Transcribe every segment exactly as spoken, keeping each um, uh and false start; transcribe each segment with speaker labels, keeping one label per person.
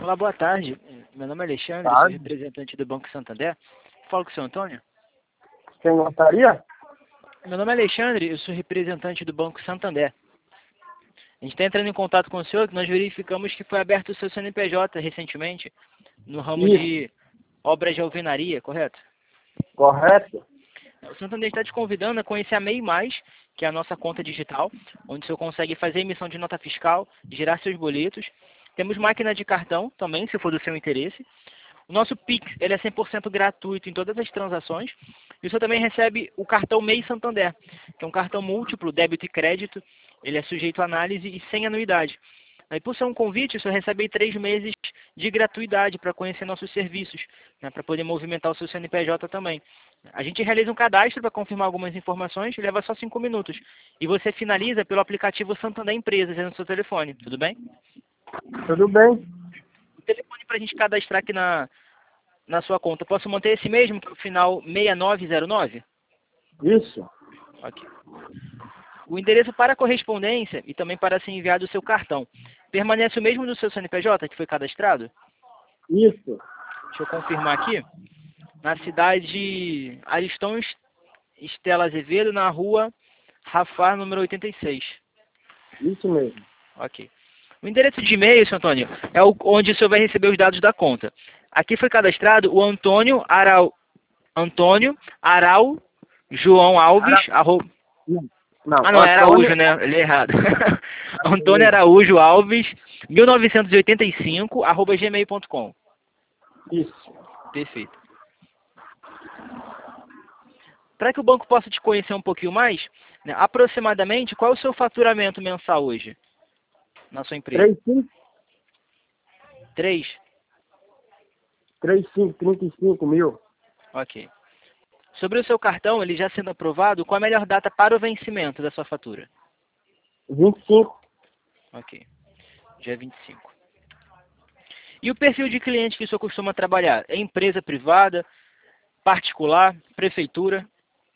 Speaker 1: Olá, boa tarde. Meu nome é Alexandre,
Speaker 2: Tarde.
Speaker 1: sou representante do Banco Santander. Falo com o seu Antônio.
Speaker 2: Quem gostaria?
Speaker 1: Meu nome é Alexandre, eu sou representante do Banco Santander. A gente está entrando em contato com o senhor, que nós verificamos que foi aberto o seu C N P J recentemente, no ramo
Speaker 2: Isso.
Speaker 1: de obras de alvenaria, correto?
Speaker 2: Correto?
Speaker 1: O Santander está te convidando a conhecer a MEI Mais, que é a nossa conta digital, onde o senhor consegue fazer emissão de nota fiscal, gerar seus boletos. Temos máquina de cartão também, se for do seu interesse. O nosso Pix, ele é cem por cento gratuito em todas as transações. E o senhor também recebe o cartão MEI Santander, que é um cartão múltiplo, débito e crédito. Ele é sujeito à análise e sem anuidade. Aí, por ser um convite, o senhor recebe três meses de gratuidade para conhecer nossos serviços, né, para poder movimentar o seu C N P J também. A gente realiza um cadastro para confirmar algumas informações, leva só cinco minutos. E você finaliza pelo aplicativo Santander Empresas no seu telefone, tudo bem?
Speaker 2: Tudo bem?
Speaker 1: O telefone para a gente cadastrar aqui na, na sua conta, posso manter esse mesmo, que é o final seis nove zero nove?
Speaker 2: Isso.
Speaker 1: Ok. O endereço para correspondência e também para ser enviado o seu cartão permanece o mesmo do seu C N P J que foi cadastrado?
Speaker 2: Isso.
Speaker 1: Deixa eu confirmar aqui. Na cidade de Ariston Estela Azevedo, na rua Rafar, número oitenta e seis.
Speaker 2: Isso mesmo.
Speaker 1: Ok. O endereço de e-mail, senhor Antônio, é o, onde o senhor vai receber os dados da conta. Aqui foi cadastrado o Antônio Arau, Antônio Arau João Alves,
Speaker 2: Ara...
Speaker 1: arroba...
Speaker 2: Não. Não.
Speaker 1: Ah, não, é
Speaker 2: Antônio...
Speaker 1: Araújo, né? Ele é errado. Antônio Araújo Alves, mil novecentos e oitenta e cinco, arroba gmail ponto com.
Speaker 2: Isso.
Speaker 1: Perfeito. Para que o banco possa te conhecer um pouquinho mais, né, aproximadamente, qual é o seu faturamento mensal hoje na sua empresa?
Speaker 2: três cinco,
Speaker 1: Três?
Speaker 2: três cinco, trinta e cinco mil.
Speaker 1: Ok. Sobre o seu cartão, ele já sendo aprovado, qual a melhor data para o vencimento da sua fatura?
Speaker 2: vinte e cinco.
Speaker 1: Ok. Dia vinte e cinco. E o perfil de cliente que o senhor costuma trabalhar? É empresa privada, particular, prefeitura?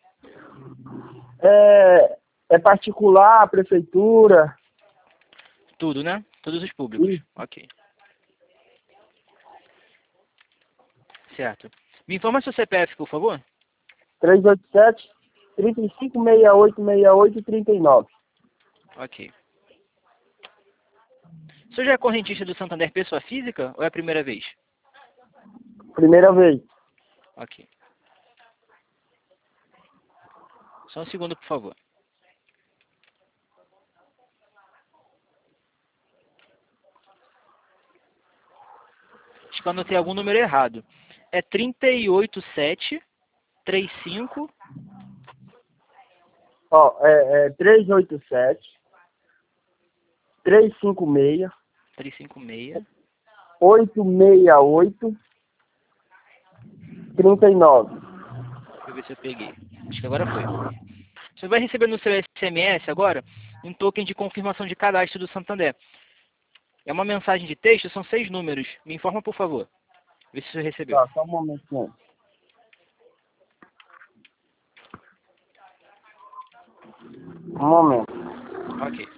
Speaker 2: É, é particular, prefeitura.
Speaker 1: Tudo, né? Todos os públicos.
Speaker 2: Isso.
Speaker 1: Ok. Certo. Me informa seu C P F, por favor.
Speaker 2: três oito sete, trinta e cinco, sessenta e oito, sessenta e oito, trinta e nove.
Speaker 1: Ok. O senhor já é correntista do Santander pessoa física ou é a primeira vez?
Speaker 2: Primeira vez.
Speaker 1: Ok. Só um segundo, por favor. Acho que eu anotei algum número errado. É trinta e oito sete, trinta e cinco...
Speaker 2: Ó, é, é três oito sete, três cinco seis,
Speaker 1: trezentos e cinquenta e seis...
Speaker 2: oito seis oito, trinta e nove.
Speaker 1: Deixa eu ver se eu peguei. Acho que agora foi. Você vai receber no seu S M S agora um token de confirmação de cadastro do Santander. É uma mensagem de texto, são seis números. Me informa, por favor. Vê se você recebeu.
Speaker 2: Tá, só um momentinho. Um momento.
Speaker 1: Ok.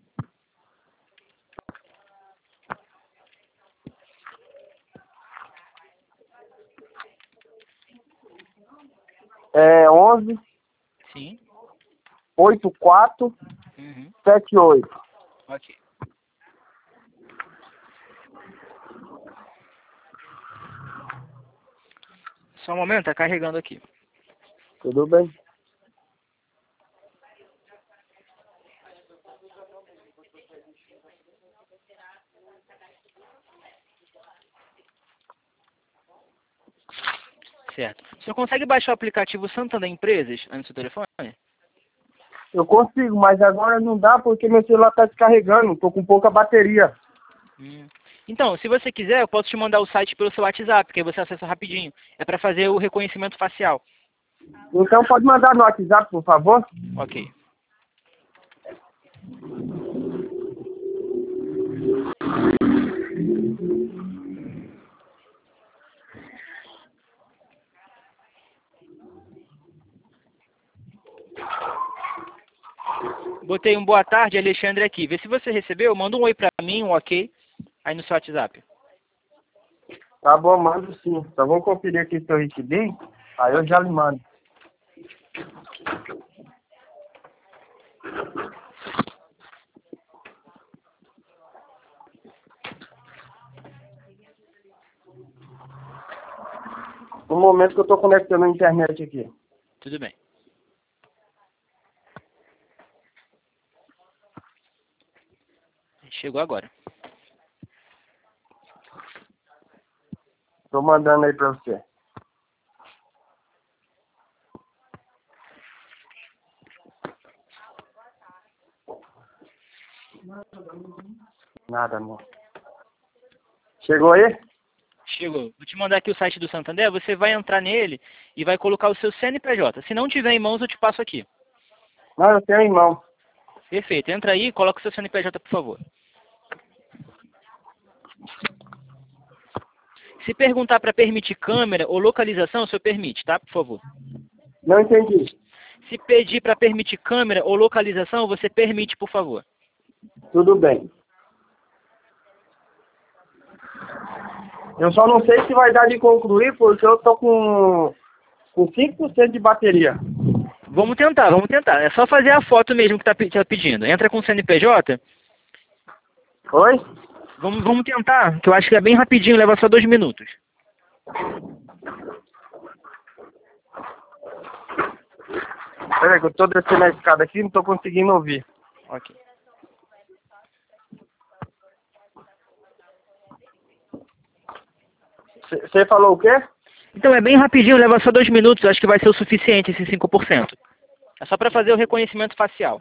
Speaker 2: É onze,
Speaker 1: Sim.
Speaker 2: oitenta e quatro,
Speaker 1: Uhum.
Speaker 2: setenta e oito.
Speaker 1: Ok. Só um momento, tá carregando aqui.
Speaker 2: Tudo bem?
Speaker 1: Certo. O senhor consegue baixar o aplicativo Santander Empresas aí no seu telefone?
Speaker 2: Eu consigo, mas agora não dá porque meu celular está descarregando. Tô com pouca bateria.
Speaker 1: Hum. Então, se você quiser, eu posso te mandar o site pelo seu WhatsApp, que aí você acessa rapidinho. É para fazer o reconhecimento facial.
Speaker 2: Então pode mandar no WhatsApp, por favor?
Speaker 1: Ok. Botei um boa tarde, Alexandre aqui. Vê se você recebeu. Manda um oi pra mim, um ok, aí no seu WhatsApp.
Speaker 2: Tá bom, mando sim. Só vou conferir aqui se eu recebi, aí eu já lhe mando. No momento que eu tô conectando a internet aqui.
Speaker 1: Tudo bem. Chegou agora.
Speaker 2: Tô mandando aí pra você. Nada, não. Chegou aí?
Speaker 1: Chegou. Vou te mandar aqui o site do Santander. Você vai entrar nele e vai colocar o seu C N P J. Se não tiver em mãos, eu te passo aqui.
Speaker 2: Não, eu tenho em mão.
Speaker 1: Perfeito. Entra aí e coloca o seu C N P J, por favor. Se perguntar para permitir câmera ou localização, o senhor permite, tá? Por favor.
Speaker 2: Não entendi.
Speaker 1: Se pedir para permitir câmera ou localização, você permite, por favor.
Speaker 2: Tudo bem. Eu só não sei se vai dar de concluir, porque eu tô com, com cinco por cento de bateria.
Speaker 1: Vamos tentar, vamos tentar. É só fazer a foto mesmo que tá, pe- tá pedindo. Entra com o C N P J.
Speaker 2: Oi?
Speaker 1: Vamos, vamos tentar, que eu acho que é bem rapidinho, leva só dois minutos.
Speaker 2: Peraí, que eu tô descendo a escada aqui e não tô conseguindo ouvir.
Speaker 1: Ok.
Speaker 2: Você falou o quê?
Speaker 1: Então é bem rapidinho, leva só dois minutos, acho que vai ser o suficiente esses cinco por cento. É só para fazer o reconhecimento facial.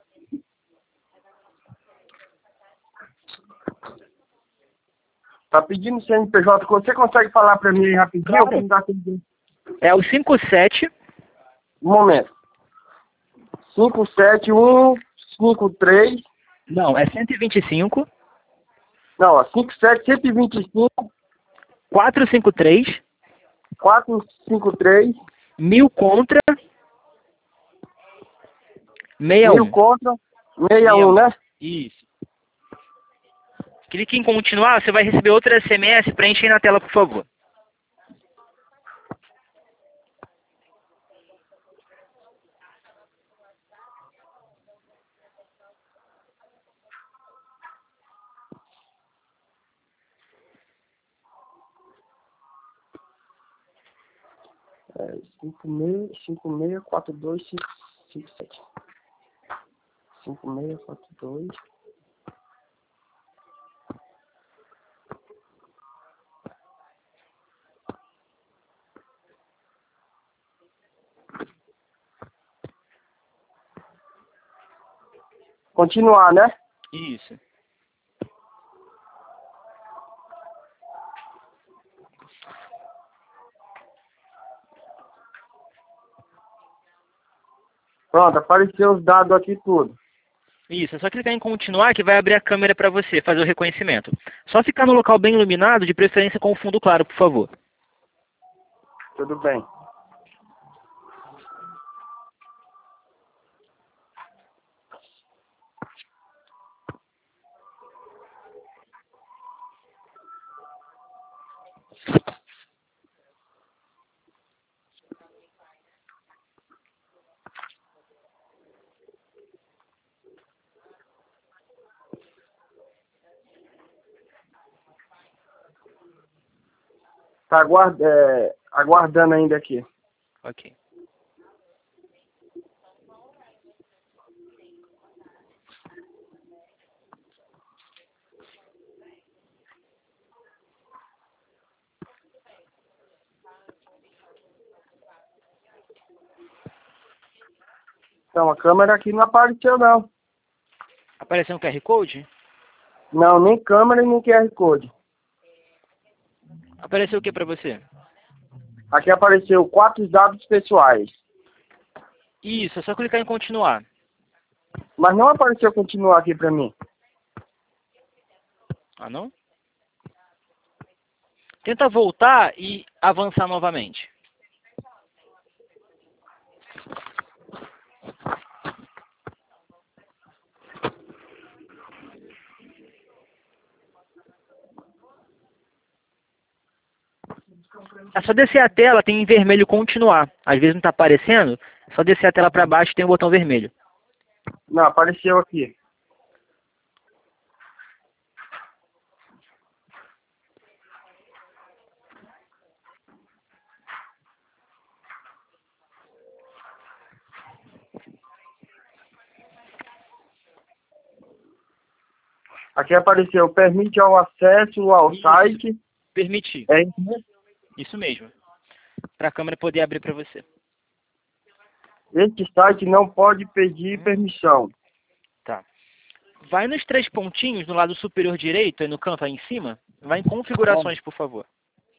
Speaker 2: Tá pedindo C N P J. Você consegue falar pra mim rapidinho?
Speaker 1: Claro.
Speaker 2: Que não dá tempo.
Speaker 1: É o cinco sete.
Speaker 2: Um momento. cinco sete um cinco três.
Speaker 1: Não, é cento e vinte e cinco.
Speaker 2: Não, ó. cinco sete um cinco cinco
Speaker 1: quatrocentos e cinquenta e três.
Speaker 2: quatro cinco três.
Speaker 1: Mil contra. sessenta e
Speaker 2: Mil
Speaker 1: um.
Speaker 2: contra. sessenta e um, né?
Speaker 1: Isso. Clique em continuar, você vai receber outro S M S, preenche aí na tela, por favor.
Speaker 2: É, cinco seis, cinco seis, quatro dois, cinco, cinco sete. cinco seis, quatro dois. Continuar, né?
Speaker 1: Isso.
Speaker 2: Pronto, apareceu os dados aqui tudo.
Speaker 1: Isso, é só clicar em continuar que vai abrir a câmera para você fazer o reconhecimento. Só ficar no local bem iluminado, de preferência com o fundo claro, por favor.
Speaker 2: Tudo bem. Tá aguard, é, aguardando ainda aqui.
Speaker 1: Ok.
Speaker 2: Então, a câmera aqui não apareceu, não.
Speaker 1: Apareceu um Q R Code?
Speaker 2: Não, nem câmera e nem Q R Code.
Speaker 1: Apareceu o que para você?
Speaker 2: Aqui apareceu quatro dados pessoais.
Speaker 1: Isso, é só clicar em continuar.
Speaker 2: Mas não apareceu continuar aqui pra mim.
Speaker 1: Ah, não? Tenta voltar e avançar novamente. É só descer a tela, tem em vermelho continuar. Às vezes não está aparecendo, é só descer a tela para baixo e tem o botão vermelho.
Speaker 2: Não, apareceu aqui. Aqui apareceu, permite ao acesso ao
Speaker 1: Isso.
Speaker 2: site.
Speaker 1: Permitir.
Speaker 2: É isso mesmo?
Speaker 1: Isso mesmo. Para a câmera poder abrir para você.
Speaker 2: Este site não pode pedir permissão.
Speaker 1: Tá. Vai nos três pontinhos no lado superior direito, aí no canto aí em cima. Vai em configurações, por favor.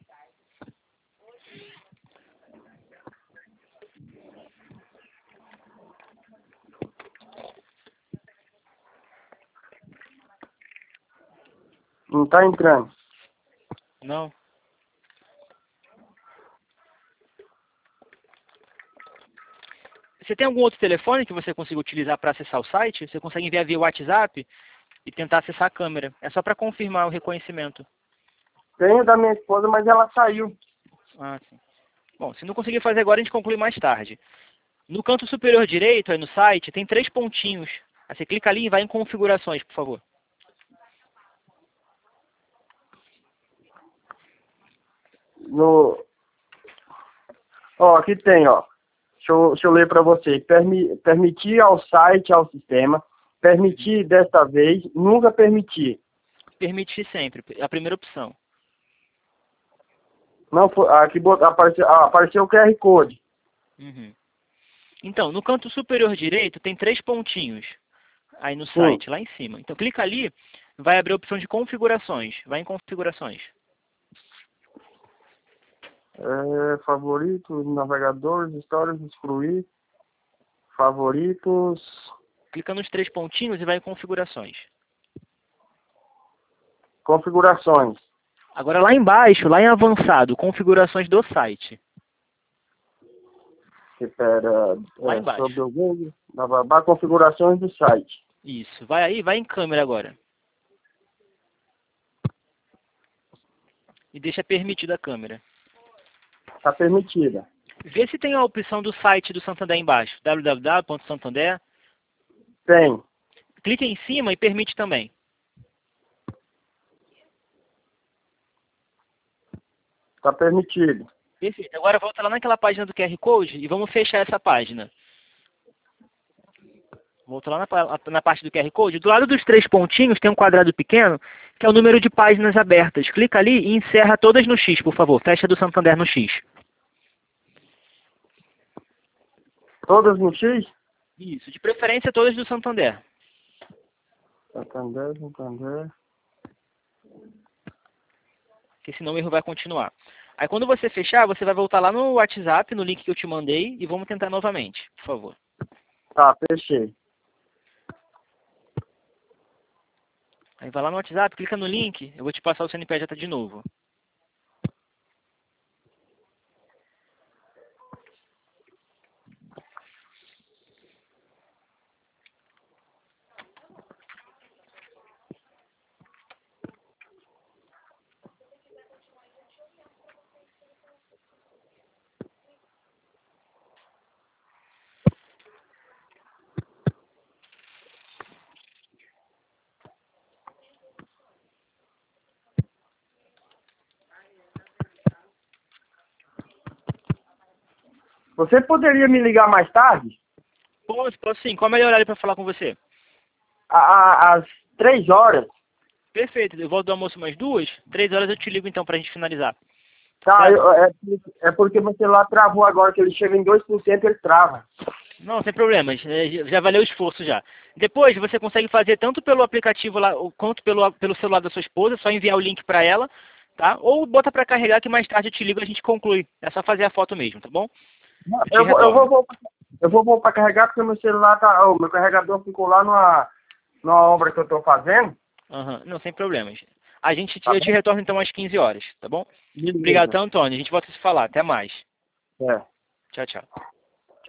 Speaker 2: Não está entrando.
Speaker 1: Não. Você tem algum outro telefone que você consiga utilizar para acessar o site? Você consegue enviar via WhatsApp e tentar acessar a câmera. É só para confirmar o reconhecimento.
Speaker 2: Tenho da minha esposa, mas ela saiu.
Speaker 1: Ah, sim. Bom, se não conseguir fazer agora, a gente conclui mais tarde. No canto superior direito, aí no site, tem três pontinhos. Aí você clica ali e vai em configurações, por favor.
Speaker 2: No... Ó, aqui tem, ó. Deixa eu, deixa eu ler para você. Permi, permitir ao site, ao sistema. Permitir desta vez, nunca permitir.
Speaker 1: Permitir sempre, é a primeira opção.
Speaker 2: Não foi, aqui bot- apareceu, ah, apareceu o Q R Code.
Speaker 1: Uhum. Então, no canto superior direito tem três pontinhos aí no
Speaker 2: Sim.
Speaker 1: site, lá em cima. Então clica ali, vai abrir a opção de configurações. Vai em configurações.
Speaker 2: É, favoritos, navegadores, histórias, excluir. Favoritos.
Speaker 1: Clica nos três pontinhos e vai em configurações.
Speaker 2: Configurações.
Speaker 1: Agora lá embaixo, lá em avançado, configurações do site.
Speaker 2: Espera,
Speaker 1: Lá
Speaker 2: é,
Speaker 1: embaixo.
Speaker 2: sobre o Google, bababá, configurações do site.
Speaker 1: Isso. Vai aí, vai em câmera agora. E deixa permitida a câmera.
Speaker 2: Está permitida.
Speaker 1: Vê se tem a opção do site do Santander embaixo. w w w ponto santander.
Speaker 2: Tem.
Speaker 1: Clica em cima e permite também.
Speaker 2: Está permitido.
Speaker 1: Perfeito. Agora volta lá naquela página do Q R Code e vamos fechar essa página. Volta lá na, na parte do Q R Code. Do lado dos três pontinhos tem um quadrado pequeno, que é o número de páginas abertas. Clica ali e encerra todas no X, por favor. Fecha do Santander no X.
Speaker 2: Todas no X?
Speaker 1: Isso. De preferência, todas do Santander.
Speaker 2: Santander, Santander.
Speaker 1: Porque senão o erro vai continuar. Aí quando você fechar, você vai voltar lá no WhatsApp, no link que eu te mandei, e vamos tentar novamente, por favor.
Speaker 2: Tá, fechei.
Speaker 1: Aí vai lá no WhatsApp, clica no link, eu vou te passar o C N P J de novo.
Speaker 2: Você poderia me ligar mais tarde?
Speaker 1: Posso, posso sim. Qual é o melhor horário para falar com você?
Speaker 2: A- a- Às três horas.
Speaker 1: Perfeito. Eu volto do almoço umas duas. Três horas eu te ligo então pra gente finalizar.
Speaker 2: Tá,
Speaker 1: Certo?
Speaker 2: eu- é, é porque meu celular travou agora, que ele chega em dois por cento, ele trava.
Speaker 1: Não, sem problemas. É, Já valeu o esforço já. Depois você consegue fazer tanto pelo aplicativo lá, ou- quanto pelo, pelo celular da sua esposa, só enviar o link para ela, tá? Ou bota para carregar que mais tarde eu te ligo e a gente conclui. É só fazer a foto mesmo, tá bom?
Speaker 2: Eu vou, eu vou, vou- eu vou, vou para carregar porque meu celular tá, o meu carregador ficou lá numa, numa obra que eu tô fazendo.
Speaker 1: Aham, não, sem problemas. A gente,
Speaker 2: Tá
Speaker 1: eu te
Speaker 2: bom?
Speaker 1: retorno então às quinze horas, tá bom?
Speaker 2: Beleza.
Speaker 1: Obrigado, Antônio. A gente volta a se falar. Até mais.
Speaker 2: É.
Speaker 1: Tchau, tchau.